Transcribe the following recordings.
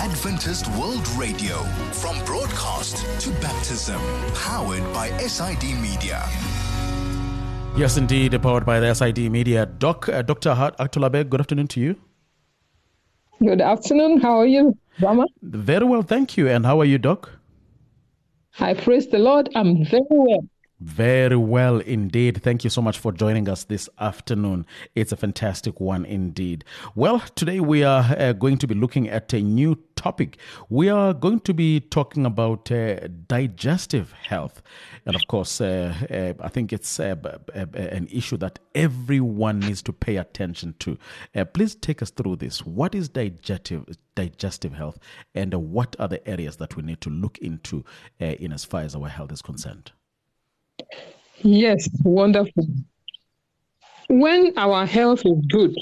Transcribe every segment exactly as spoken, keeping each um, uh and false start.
Adventist World Radio, from broadcast to baptism, powered by S I D Media. Yes, indeed, powered by the S I D Media. Doc, uh, Doctor Atulabe, good afternoon to you. Good afternoon. How are you, Rama? Very well, thank you. And how are you, Doc? I praise the Lord. I'm very well. Very well indeed. Thank you so much for joining us this afternoon. It's a fantastic one indeed. Well, today we are uh, going to be looking at a new topic. We are going to be talking about uh, digestive health. And of course, uh, uh, I think it's uh, uh, an issue that everyone needs to pay attention to. Uh, please take us through this. What is digestive digestive health, and uh, what are the areas that we need to look into uh, in as far as our health is concerned? Yes, wonderful. When our health is good,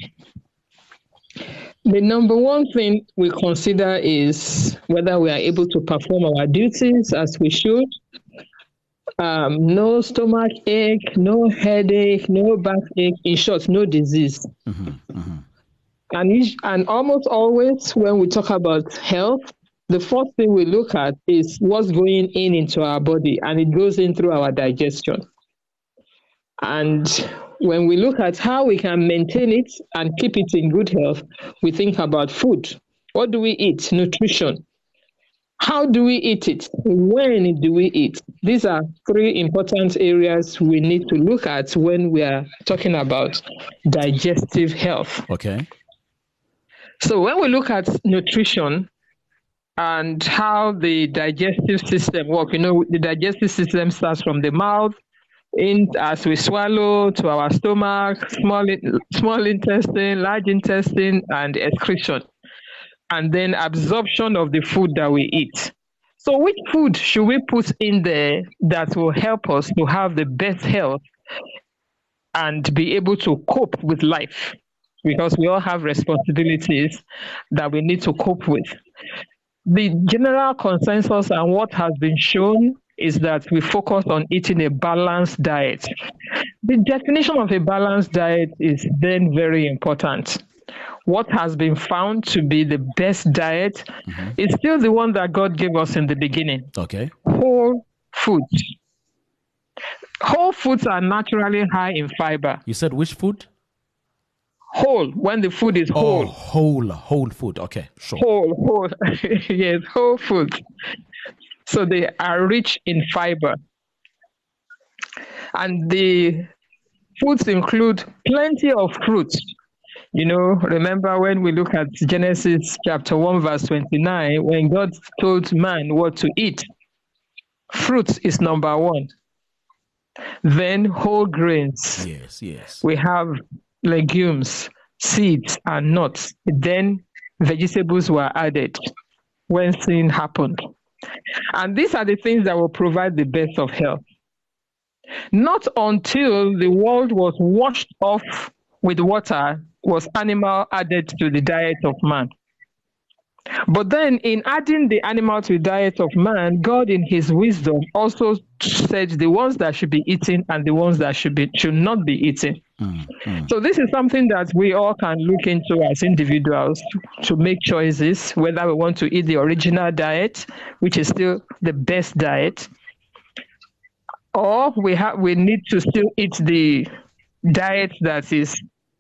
the number one thing we consider is whether we are able to perform our duties as we should. Um, no stomach ache, no headache, no backache, in short, no disease. Mm-hmm, mm-hmm. And, and almost always when we talk about health, the first thing we look at is what's going in into our body, and it goes in through our digestion. And when we look at how we can maintain it and keep it in good health, we think about food. What do we eat? Nutrition. How do we eat it? When do we eat? These are three important areas we need to look at when we are talking about digestive health. Okay. So when we look at nutrition, and how the digestive system works. You know, the digestive system starts from the mouth, in as we swallow, to our stomach, small small intestine, large intestine, and excretion. And then absorption of the food that we eat. So which food should we put in there that will help us to have the best health and be able to cope with life? Because we all have responsibilities that we need to cope with. The general consensus and what has been shown is that we focus on eating a balanced diet. The definition of a balanced diet is then very important. What has been found to be the best diet mm-hmm. is still the one that God gave us in the beginning. Okay. Whole foods. Whole foods are naturally high in fiber. You said which food? Whole, when the food is whole. Oh, whole, whole food. Okay, sure. Whole, whole. Yes, whole food. So they are rich in fiber. And the foods include plenty of fruits. You know, remember when we look at Genesis chapter one, verse twenty-nine, when God told man what to eat, fruits is number one. Then whole grains. Yes, yes. We have legumes, seeds, and nuts. Then vegetables were added when sin happened. And these are the things that will provide the best of health. Not until the world was washed off with water was animal added to the diet of man. But then in adding the animal to the diet of man, God in his wisdom also said the ones that should be eaten and the ones that should be should not be eaten. Mm, mm. So this is something that we all can look into as individuals to make choices, whether we want to eat the original diet, which is still the best diet, or we have we need to still eat the diet that is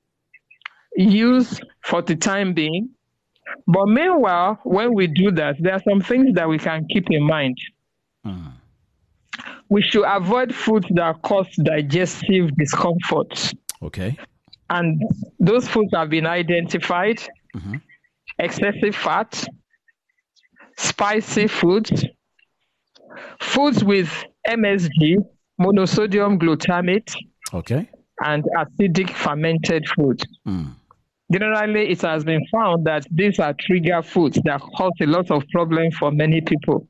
used for the time being. But meanwhile, when we do that, there are some things that we can keep in mind. Mm. We should avoid foods that cause digestive discomfort. Okay. And those foods have been identified. Mm-hmm. Excessive fat, spicy foods, foods with M S G, monosodium glutamate, okay, and acidic fermented foods. Mm. Generally, it has been found that these are trigger foods that cause a lot of problems for many people.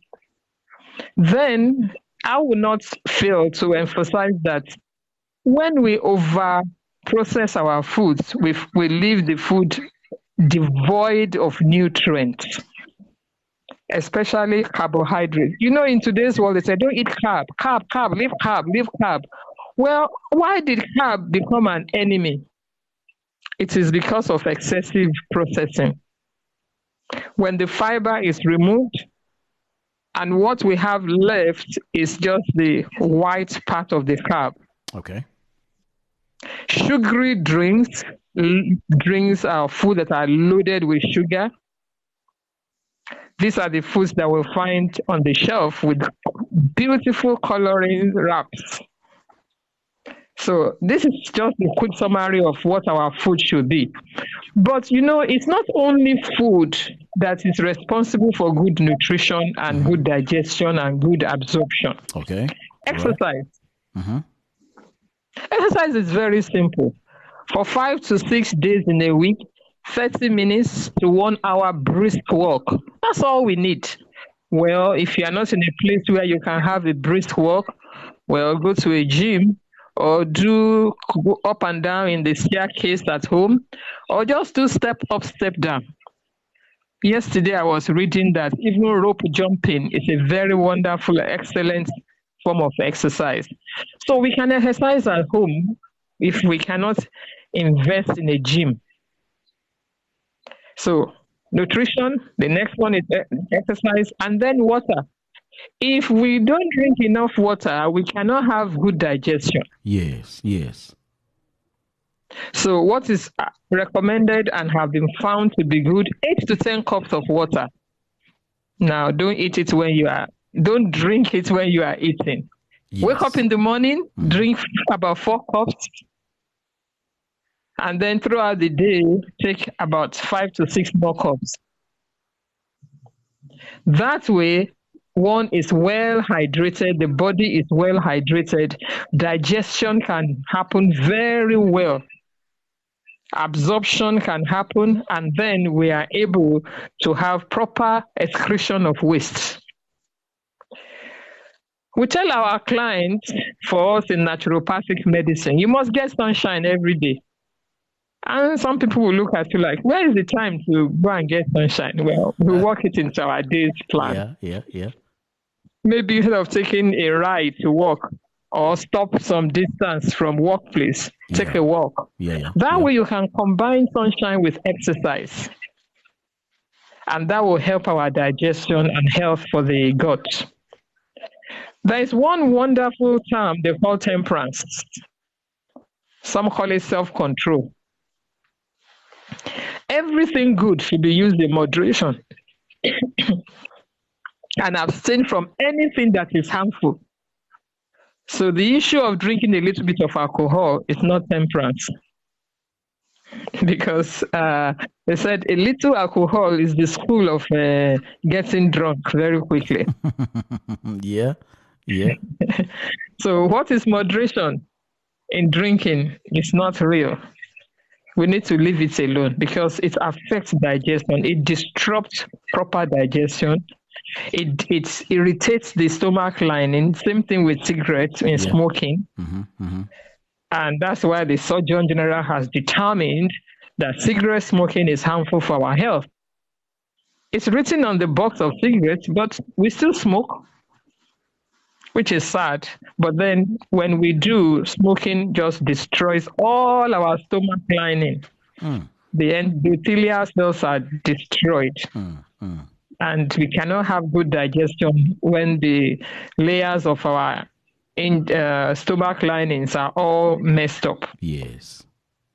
Then, I will not fail to emphasize that when we over-process our foods, we, we leave the food devoid of nutrients, especially carbohydrates. You know, in today's world, they say, don't eat carb, carb, carb, leave carb, leave carb. Well, why did carb become an enemy? It is because of excessive processing. when the fiber is removed, and what we have left is just the white part of the carb. Okay. Sugary drinks, l- drinks are food that are loaded with sugar. These are the foods that we'll find on the shelf with beautiful coloring wraps. So this is just a quick summary of what our food should be. But you know, it's not only food that is responsible for good nutrition and mm-hmm. good digestion and good absorption. Okay. Exercise. Right. Mm-hmm. Exercise is very simple. For five to six days in a week, thirty minutes to one hour brisk walk. That's all we need. Well, if you are not in a place where you can have a brisk walk, well, go to a gym or do go up and down in the staircase at home, or just do step up, step down. Yesterday, I was reading that even rope jumping is a very wonderful, excellent form of exercise. So we can exercise at home if we cannot invest in a gym. So nutrition, the next one is exercise, and then water. If we don't drink enough water, we cannot have good digestion. Yes, yes. So what is recommended and have been found to be good, eight to ten cups of water. Now, don't eat it when you are, don't drink it when you are eating. Yes. Wake up in the morning, mm. drink about four cups, and then throughout the day, take about five to six more cups. That way, one is well hydrated, the body is well hydrated, digestion can happen very well, absorption can happen, and then we are able to have proper excretion of waste. We tell our clients, for us in naturopathic medicine, you must get sunshine every day. And some people will look at you like, where is the time to go and get sunshine? Well, we work it into our day's plan. Yeah, yeah, yeah. Maybe instead of taking a ride to work or stop some distance from workplace, take yeah. a walk. Yeah, yeah, that yeah. way you can combine sunshine with exercise. And that will help our digestion and health for the gut. There is one wonderful term they call temperance. Some call it self-control. Everything good should be used in moderation. And abstain from anything that is harmful. So the issue of drinking a little bit of alcohol is not temperance. Because uh, they said a little alcohol is the school of uh, getting drunk very quickly. yeah, yeah. So what is moderation in drinking? It's not real. We need to leave it alone because it affects digestion. It disrupts proper digestion. It it irritates the stomach lining. Same thing with cigarettes and yeah. smoking. Mm-hmm, mm-hmm. And that's why the Surgeon General has determined that cigarette smoking is harmful for our health. It's written on the box of cigarettes, but we still smoke, which is sad. But then when we do, smoking just destroys all our stomach lining. Mm. The endothelial cells are destroyed. Mm, mm. And we cannot have good digestion when the layers of our in, uh, stomach linings are all messed up. Yes.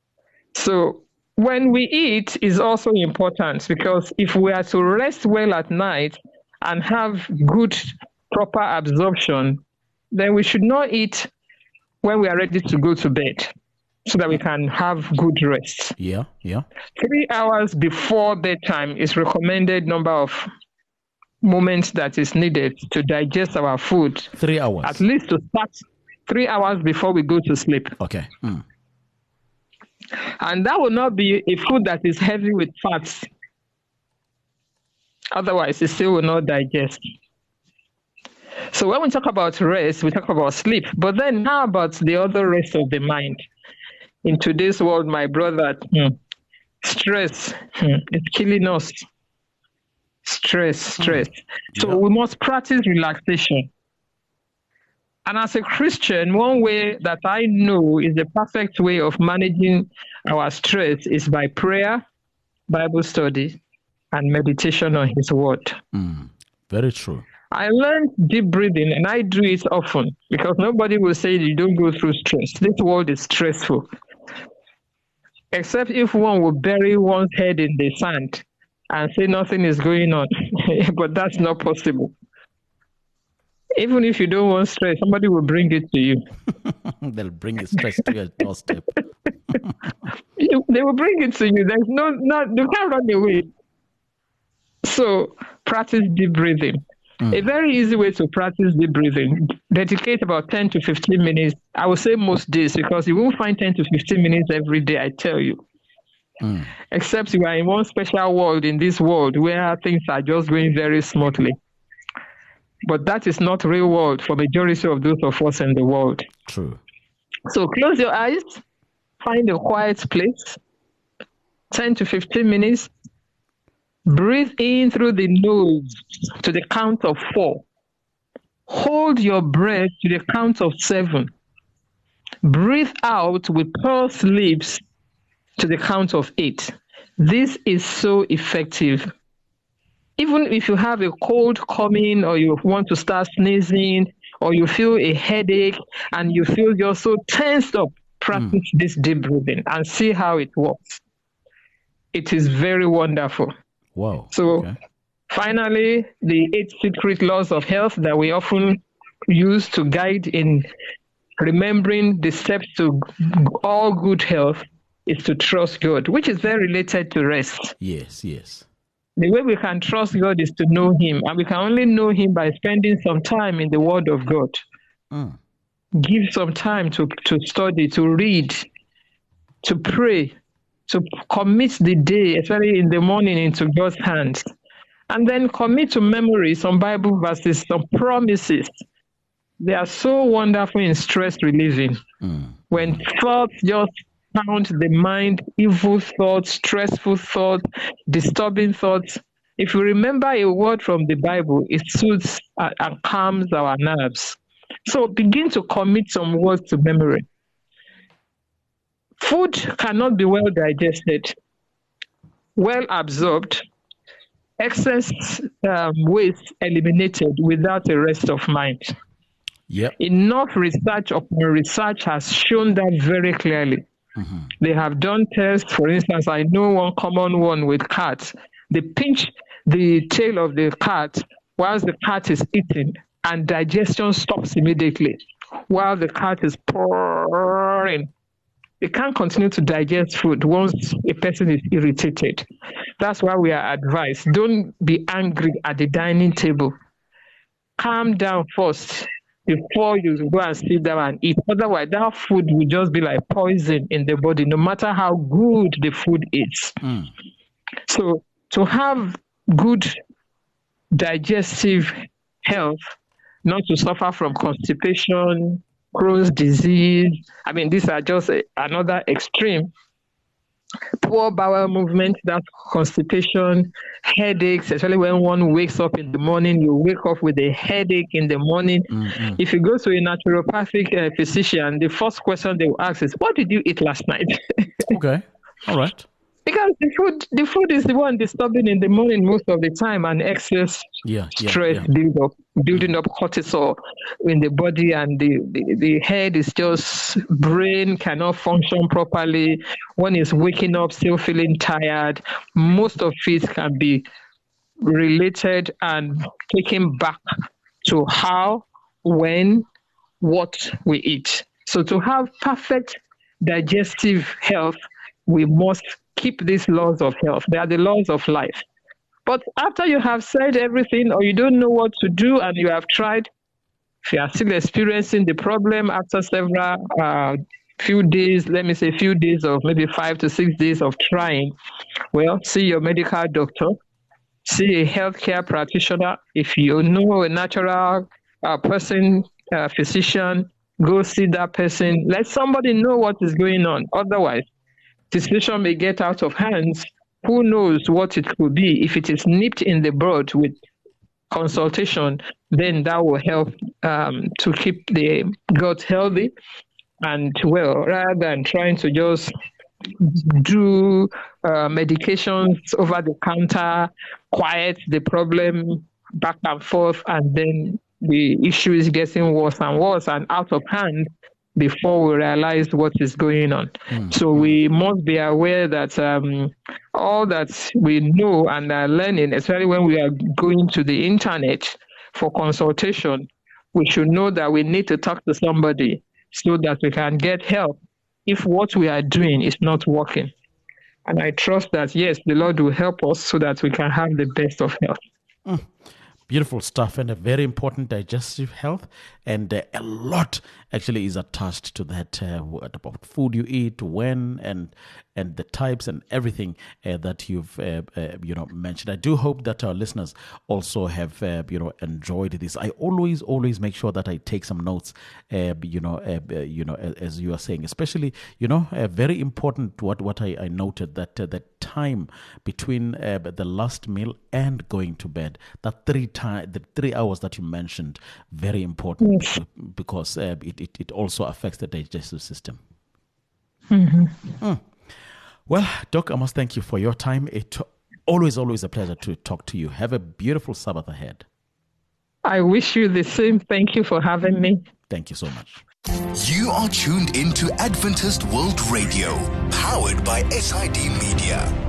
So when we eat is also important because if we are to rest well at night and have good, proper absorption, then we should not eat when we are ready to go to bed so that we can have good rest. Yeah, yeah. Three hours before bedtime is recommended number of moments that is needed to digest our food. Three hours. At least to start three hours before we go to sleep. Okay. Mm. And that will not be a food that is heavy with fats. Otherwise, it still will not digest. So when we talk about rest, we talk about sleep. But then how about the other rest of the mind? In today's world, my brother, hmm, stress hmm, is killing us. Stress, stress. Mm. So yeah. we must practice relaxation. And as a Christian, one way that I know is the perfect way of managing our stress is by prayer, Bible study, and meditation on his word. Mm. Very true. I learned deep breathing, and I do it often because nobody will say you don't go through stress. This world is stressful. Except if one will bury one's head in the sand and say nothing is going on. But that's not possible. Even if you don't want stress, somebody will bring it to you. They'll bring the stress to your doorstep. You- They will bring it to you. There's no, no, you can't run away. So practice deep breathing. A very easy way to practice deep breathing, dedicate about ten to fifteen minutes. I would say most days, because you won't find ten to fifteen minutes every day, I tell you. Mm. Except you are in one special world in this world where things are just going very smoothly. But that is not real world for majority of those of us in the world. True. So close your eyes, find a quiet place, ten to fifteen minutes. Breathe in through the nose to the count of four. Hold your breath to the count of seven. Breathe out with pursed lips to the count of eight. This is so effective. Even if you have a cold coming, or you want to start sneezing, or you feel a headache and you feel you're so tensed up, practice mm. this deep breathing and see how it works. It is very wonderful. Wow. So okay. Finally, the eight secret laws of health that we often use to guide in remembering the steps to all good health is to trust God, which is very related to rest. Yes, yes. The way we can trust God is to know him, and we can only know him by spending some time in the Word of God. Mm. Give some time to, to study, to read, to pray, to commit the day, especially in the morning, into God's hands. And then commit to memory some Bible verses, some promises. They are so wonderful in stress relieving. Mm. When thoughts just pound the mind, evil thoughts, stressful thoughts, disturbing thoughts, if you remember a word from the Bible, it soothes and calms our nerves. So begin to commit some words to memory. Food cannot be well digested, well absorbed, excess um, waste eliminated without a rest of mind. Yep. Enough research upon research has shown that very clearly. Mm-hmm. They have done tests. For instance, I know one common one with cats. They pinch the tail of the cat whilst the cat is eating, and digestion stops immediately while the cat is purring. They can't continue to digest food once a person is irritated. That's why we are advised, don't be angry at the dining table. Calm down first before you go and sit down and eat. Otherwise, that food will just be like poison in the body, no matter how good the food is. Mm. So to have good digestive health, not to suffer from constipation, Crohn's disease, I mean, these are just a, another extreme. Poor bowel movement, that's constipation, headaches, especially when one wakes up in the morning, you wake up with a headache in the morning. Mm-hmm. If you go to a naturopathic uh, physician, the first question they will ask is, what did you eat last night? Okay, all right. Because the food, the food is the one disturbing in the morning most of the time, and excess yeah, yeah, stress yeah. build up, building up cortisol in the body, and the, the, the head is just, brain cannot function properly. One is waking up still feeling tired. Most of it can be related and taken back to how, when, what we eat. So to have perfect digestive health, we must keep these laws of health. They are the laws of life. But after you have said everything, or you don't know what to do and you have tried, if you are still experiencing the problem after several uh, few days, let me say few days of maybe five to six days of trying, well, see your medical doctor, see a healthcare practitioner. If you know a natural uh, person, uh, physician, go see that person. Let somebody know what is going on. Otherwise, the situation may get out of hands. Who knows what it could be? If it is nipped in the bud with consultation, then that will help um, to keep the gut healthy. And well, rather than trying to just do uh, medications over the counter, quiet the problem back and forth, and then the issue is getting worse and worse and out of hand before we realize what is going on. Mm. So we must be aware that um, all that we know and are learning, especially when we are going to the internet for consultation, we should know that we need to talk to somebody so that we can get help if what we are doing is not working. And I trust that, yes, the Lord will help us so that we can have the best of health. Mm. Beautiful stuff, and a very important digestive health, and uh, a lot actually is attached to that, uh, about food you eat, when, and and the types and everything uh, that you've uh, uh, you know mentioned. I do hope that our listeners also have uh, you know enjoyed this. I always always make sure that I take some notes, uh, you know uh, uh, you know as, as you are saying, especially you know uh, very important what what I, I noted that uh, the time between uh, the last meal and going to bed, that three time the three hours that you mentioned, very important. Yes. Because uh, it, it it also affects the digestive system. Mm-hmm. Mm. Well, Doc, I must thank you for your time. It's always, always a pleasure to talk to you. Have a beautiful Sabbath ahead. I wish you the same. Thank you for having me. Thank you so much. You are tuned into Adventist World Radio, powered by S I D Media.